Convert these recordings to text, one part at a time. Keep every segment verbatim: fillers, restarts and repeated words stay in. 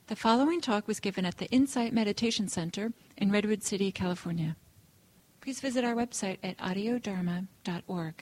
The following talk was given at the Insight Meditation Center in Redwood City, California. Please visit our website at audio dharma dot org.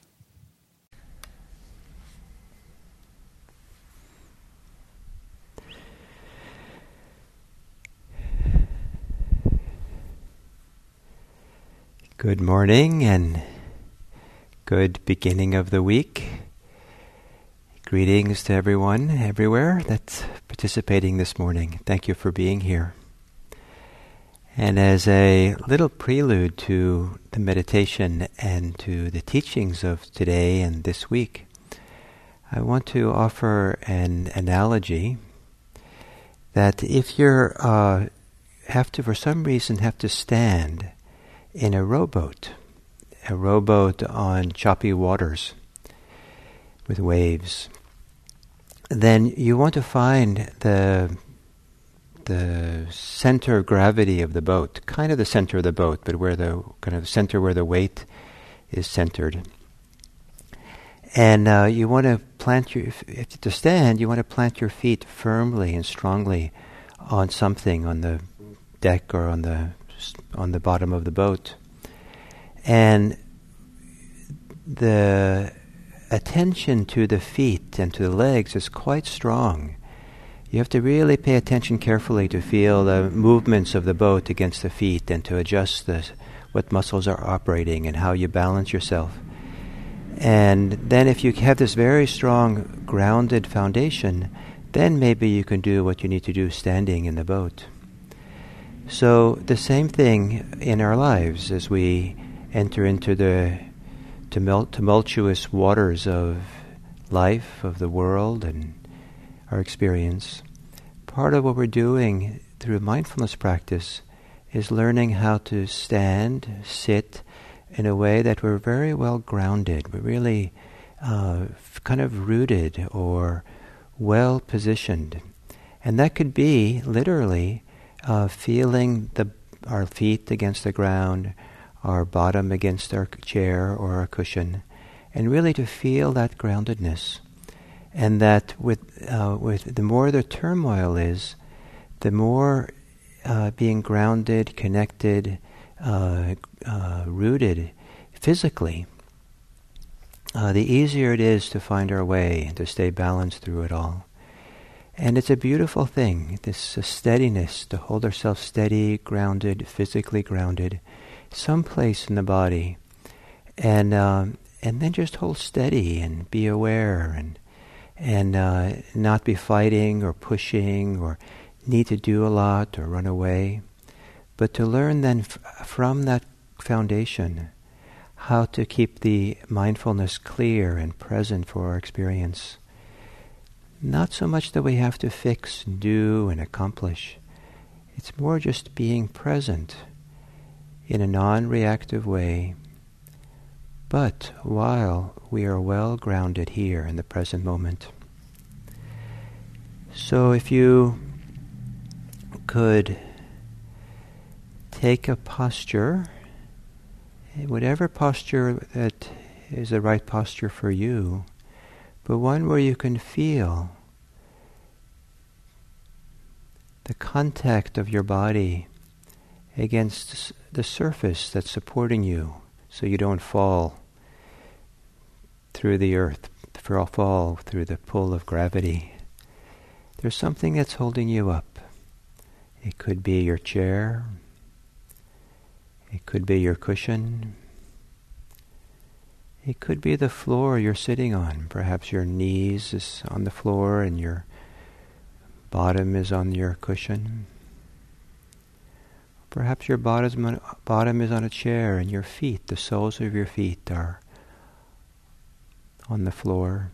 Good morning and good beginning of the week. Greetings to everyone everywhere that's participating this morning. Thank you for being here. And as a little prelude to the meditation and to the teachings of today and this week, I want to offer an analogy that if you're uh, have to, for some reason, have to stand in a rowboat, a rowboat on choppy waters with waves, then you want to find the the center of gravity of the boat, kind of the center of the boat, but where the kind of center where the weight is centered. And uh, you want to plant your, if, if to stand, you want to plant your feet firmly and strongly on something, on the deck or on the on the bottom of the boat. And the attention to the feet and to the legs is quite strong. You have to really pay attention carefully to feel the movements of the boat against the feet and to adjust the, what muscles are operating and how you balance yourself. And then if you have this very strong grounded foundation, then maybe you can do what you need to do standing in the boat. So the same thing in our lives as we enter into the tumult- tumultuous waters of life, of the world, and our experience. Part of what we're doing through mindfulness practice is learning how to stand, sit in a way that we're very well grounded. We're really uh, kind of rooted or well positioned. And that could be literally uh, feeling the our feet against the ground, our bottom against our chair or our cushion, and really to feel that groundedness. And that with uh, with the more the turmoil is, the more uh, being grounded, connected, uh, uh, rooted physically, uh, the easier it is to find our way and to stay balanced through it all. And it's a beautiful thing, this uh, steadiness, to hold ourselves steady, grounded, physically grounded, someplace in the body, and um, and then just hold steady and be aware and and uh, not be fighting or pushing or need to do a lot or run away, but to learn then f- from that foundation how to keep the mindfulness clear and present for our experience. Not so much that we have to fix and do and accomplish. It's more just being present in a non-reactive way, but while we are well grounded here in the present moment. So if you could take a posture, whatever posture that is the right posture for you, but one where you can feel the contact of your body against the surface that's supporting you, so you don't fall through the earth, fall through the pull of gravity. There's something that's holding you up. It could be your chair. It could be your cushion. It could be the floor you're sitting on. Perhaps your knees is on the floor and your bottom is on your cushion. Perhaps your bottom, bottom is on a chair and your feet, the soles of your feet, are on the floor.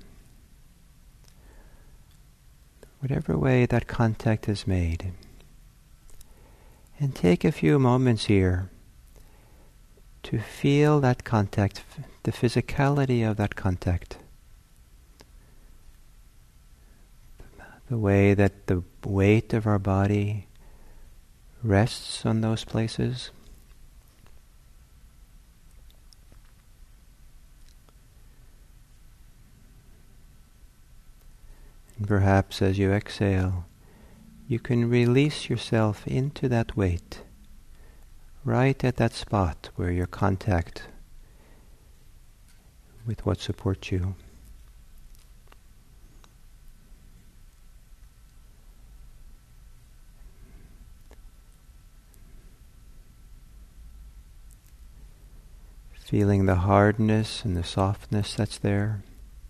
Whatever way that contact is made. And take a few moments here to feel that contact, the physicality of that contact. The way that the weight of our body rests on those places. And perhaps as you exhale, you can release yourself into that weight, right at that spot where your contact with what supports you. Feeling the hardness and the softness that's there.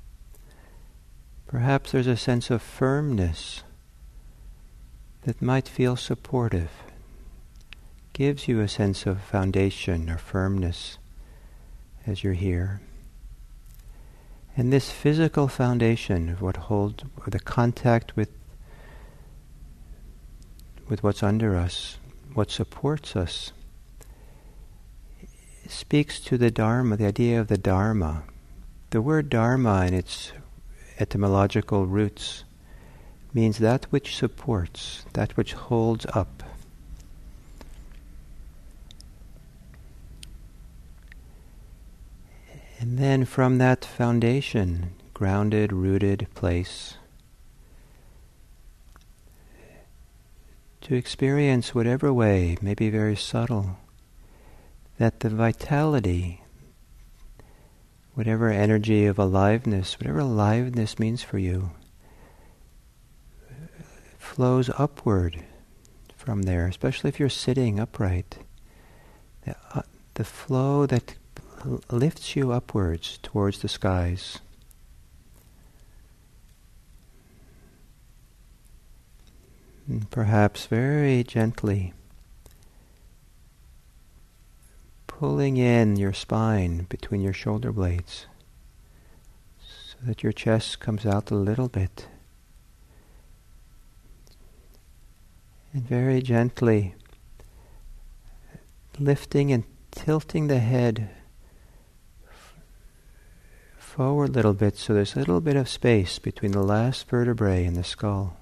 Perhaps there's a sense of firmness that might feel supportive, gives you a sense of foundation or firmness as you're here. And this physical foundation of what holds, or the contact with, with what's under us, what supports us, speaks to the Dharma, the idea of the Dharma. The word Dharma in its etymological roots means that which supports, that which holds up. And then from that foundation, grounded, rooted place, to experience whatever way, maybe very subtle, that the vitality, whatever energy of aliveness, whatever aliveness means for you, flows upward from there, especially if you're sitting upright. The, uh, the flow that l- lifts you upwards towards the skies. And perhaps very gently pulling in your spine between your shoulder blades so that your chest comes out a little bit. And very gently lifting and tilting the head f- forward a little bit so there's a little bit of space between the last vertebrae and the skull.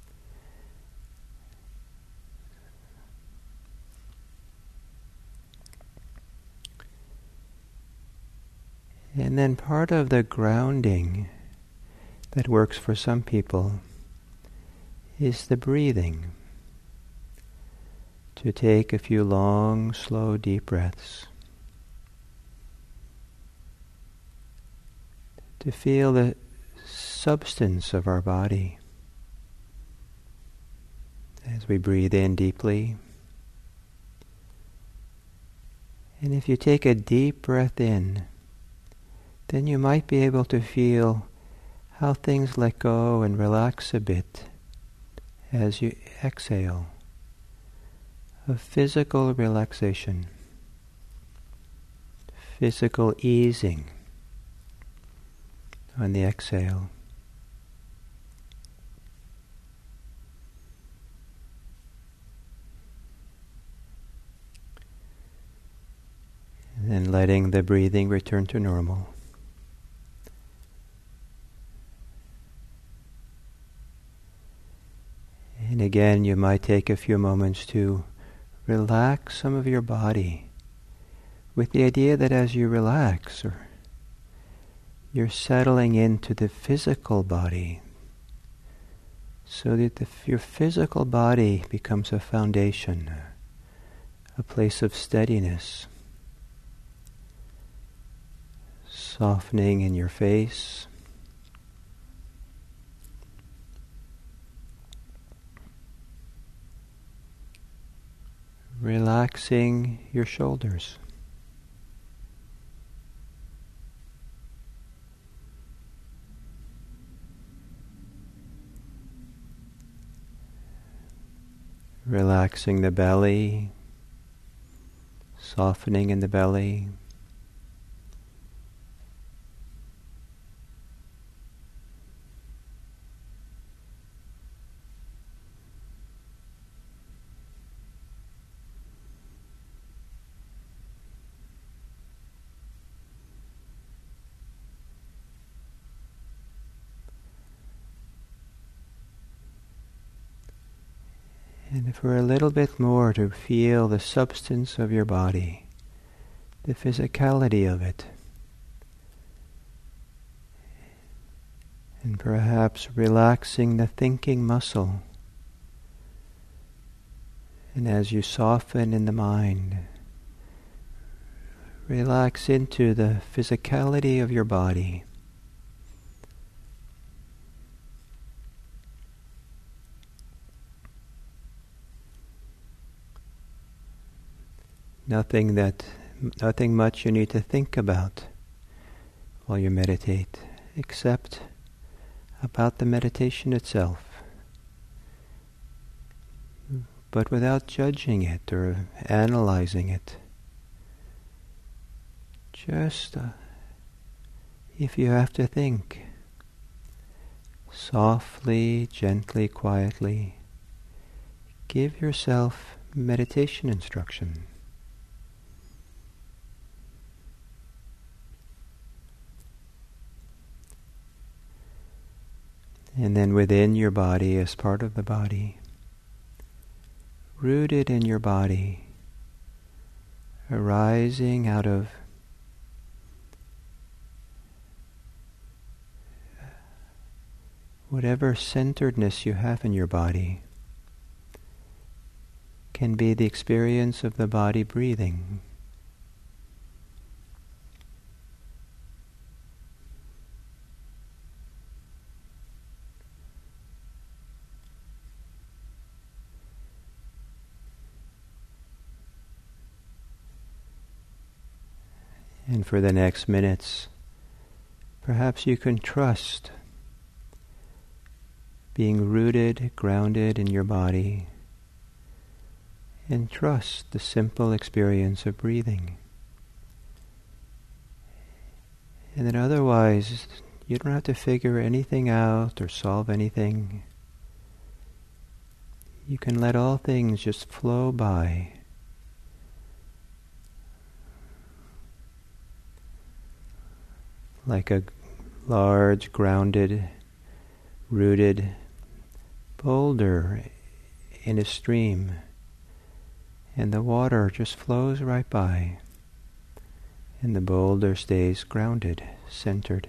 And then part of the grounding that works for some people is the breathing. To take a few long, slow, deep breaths. To feel the substance of our body as we breathe in deeply. And if you take a deep breath in, then you might be able to feel how things let go and relax a bit as you exhale. A physical relaxation, physical easing on the exhale. And then letting the breathing return to normal. And again, you might take a few moments to relax some of your body with the idea that as you relax, or you're settling into the physical body so that the, your physical body becomes a foundation, a place of steadiness, softening in your face, relaxing your shoulders. Relaxing the belly, softening in the belly. And for a little bit more to feel the substance of your body, the physicality of it. And perhaps relaxing the thinking muscle And as you soften in the mind, relax into the physicality of your body. Nothing that, nothing much you need to think about while you meditate, except about the meditation itself, but without judging it or analyzing it. Just, uh, if you have to think, softly, gently, quietly, give yourself meditation instruction. And then within your body, as part of the body, rooted in your body, arising out of whatever centeredness you have in your body, can be the experience of the body breathing. And for the next minutes, perhaps you can trust being rooted, grounded in your body, and trust the simple experience of breathing. And then otherwise, you don't have to figure anything out or solve anything. You can let all things just flow by. Like a large, grounded, rooted boulder in a stream, and the water just flows right by, and the boulder stays grounded, centered.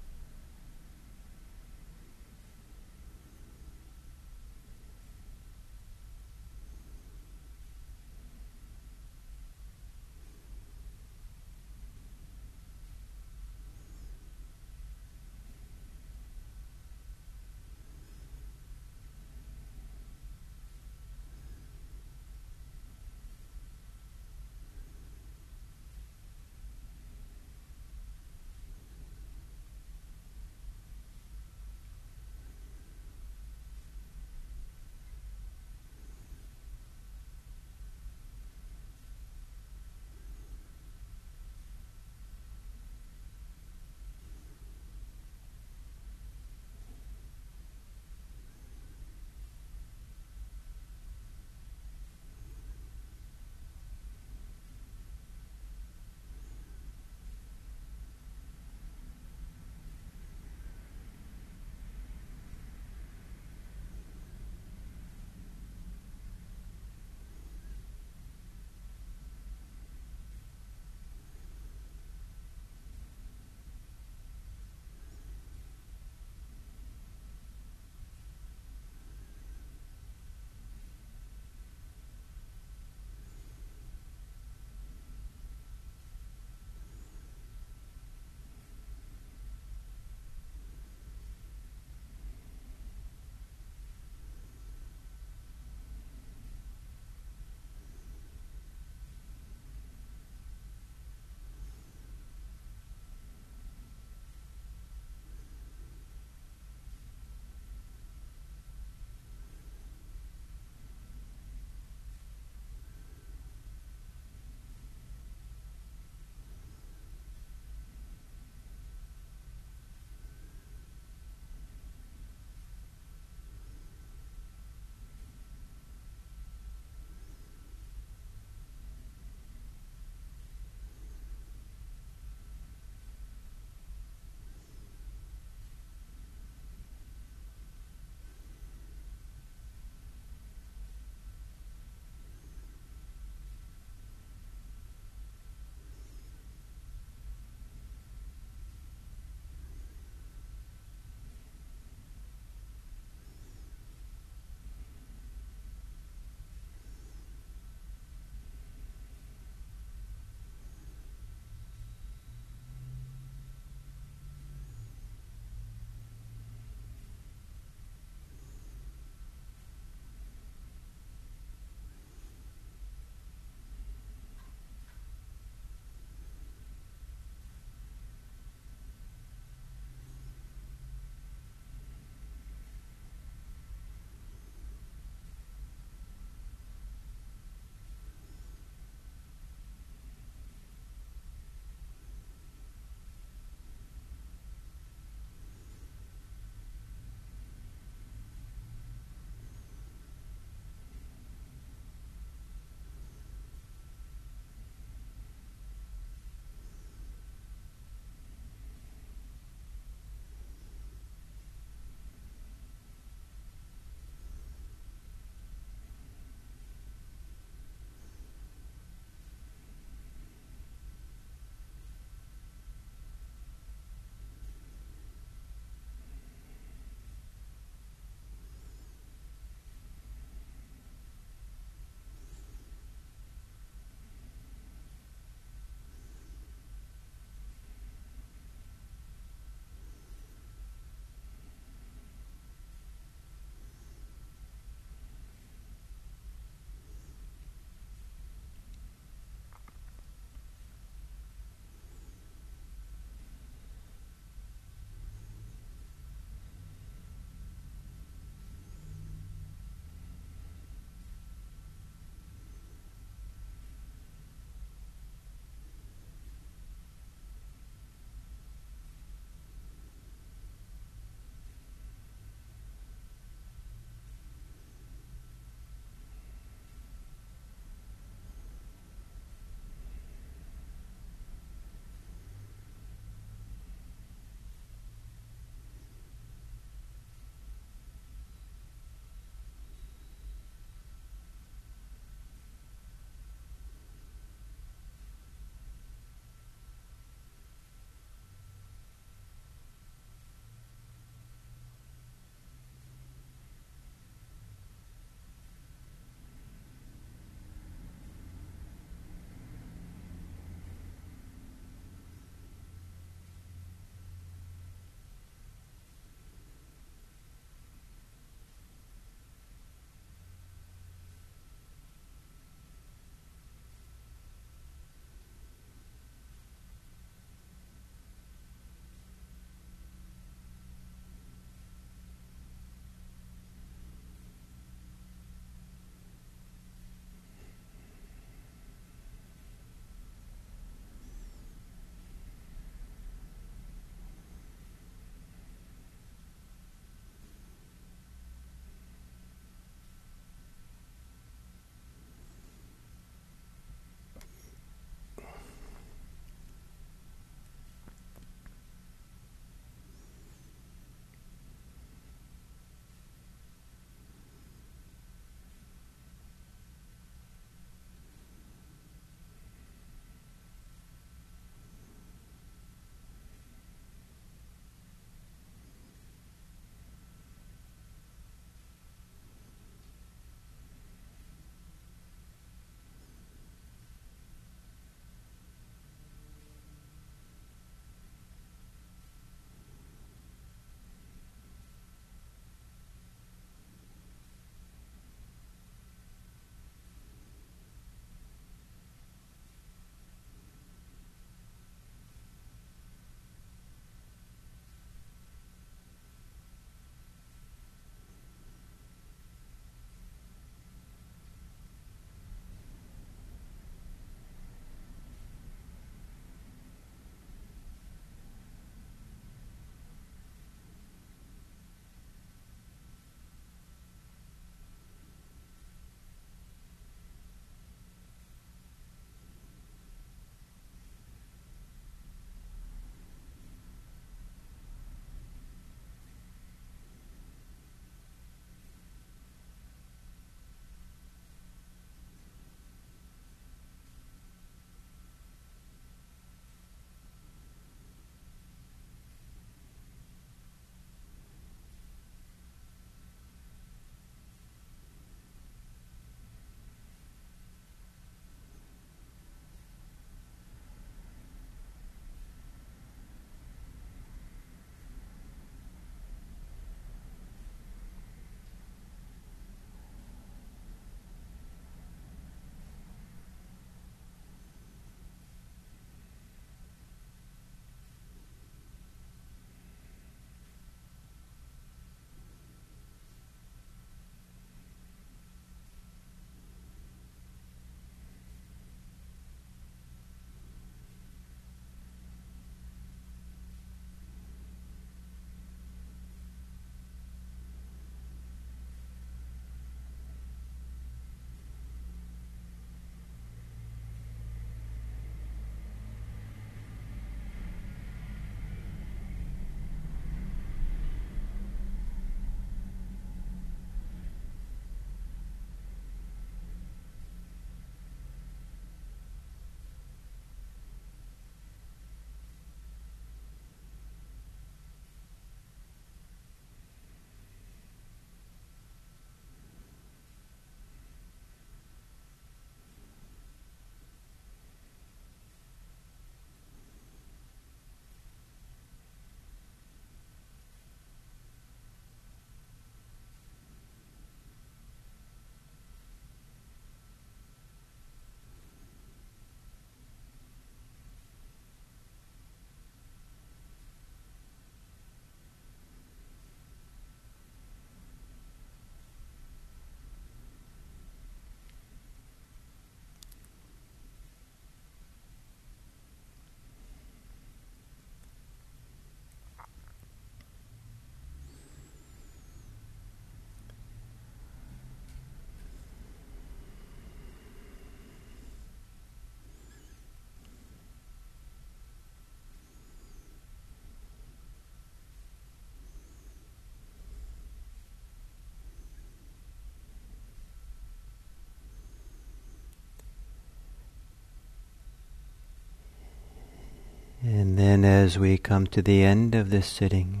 And then as we come to the end of this sitting,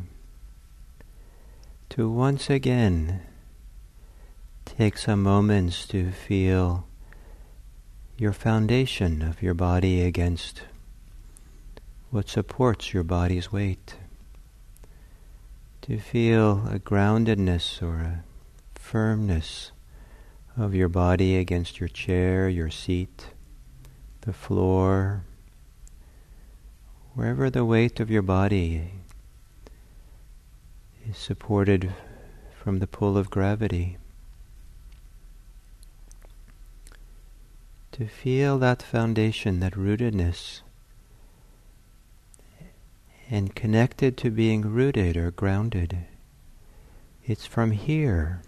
to once again take some moments to feel your foundation of your body against what supports your body's weight. To feel a groundedness or a firmness of your body against your chair, your seat, the floor, wherever the weight of your body is supported from the pull of gravity. To feel that foundation, that rootedness, and connected to being rooted or grounded. It's from here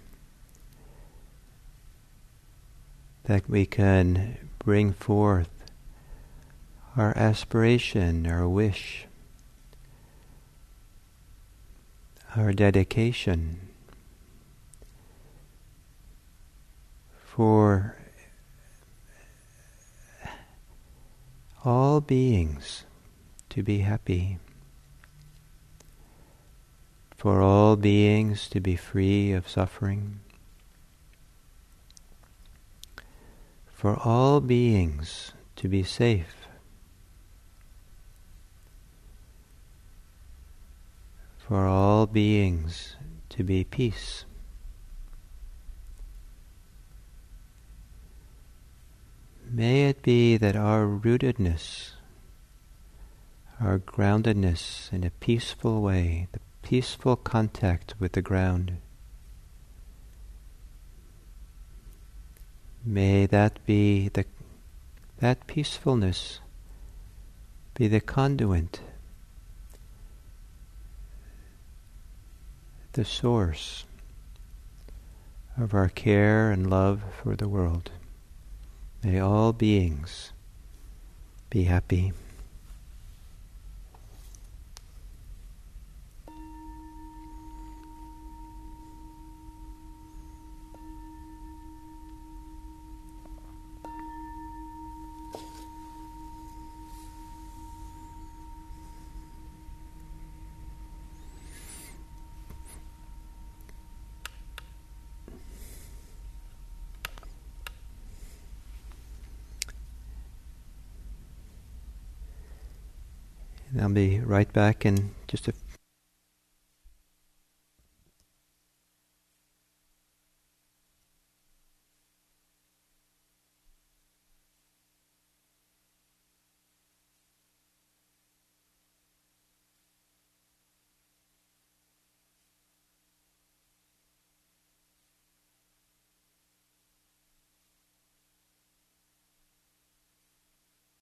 that we can bring forth our aspiration, our wish, our dedication for all beings to be happy, for all beings to be free of suffering, for all beings to be safe, for all beings to be peace. May it be that our rootedness, our groundedness in a peaceful way, the peaceful contact with the ground, may that be the that peacefulness be the conduit, the source of our care and love for the world. May all beings be happy. And I'll be right back in just a